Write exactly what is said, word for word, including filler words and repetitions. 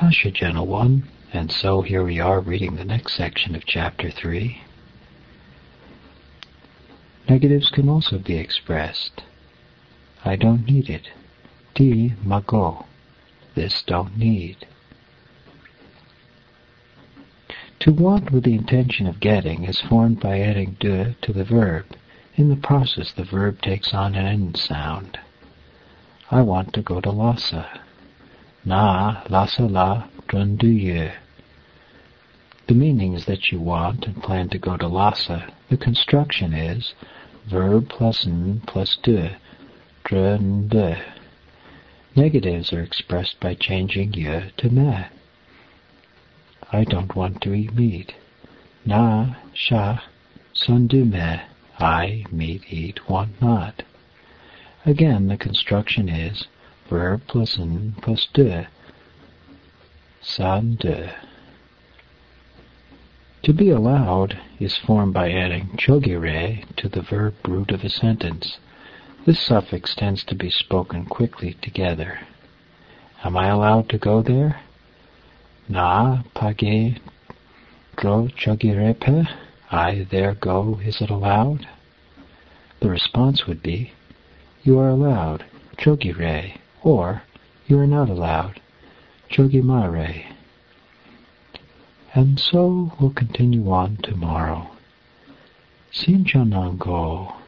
Hush, gentle one, and so here we are reading the next section of Chapter three. Negatives can also be expressed. I don't need it. Di mago. This don't need. To want with the intention of getting is formed by adding de to the verb. In the process, the verb takes on an end sound. I want to go to Lhasa. Na Lhasa la drunduye. The meaning is that you want and plan to go to Lhasa. The construction is verb plus n plus de, drunde. Negatives are expressed by changing ye to me. I don't want to eat meat. Na sha sundu me. I, meat, eat, want not. Again, the construction is verb plus n plus de, san de. To be allowed is formed by adding chogire to the verb root of a sentence. This suffix tends to be spoken quickly together. Am I allowed to go there? Na page dro chogirepe. I there go, is it allowed? The response would be, you are allowed, chogire, or you are not allowed, chogimare. And so we'll continue on tomorrow. Sinjanango.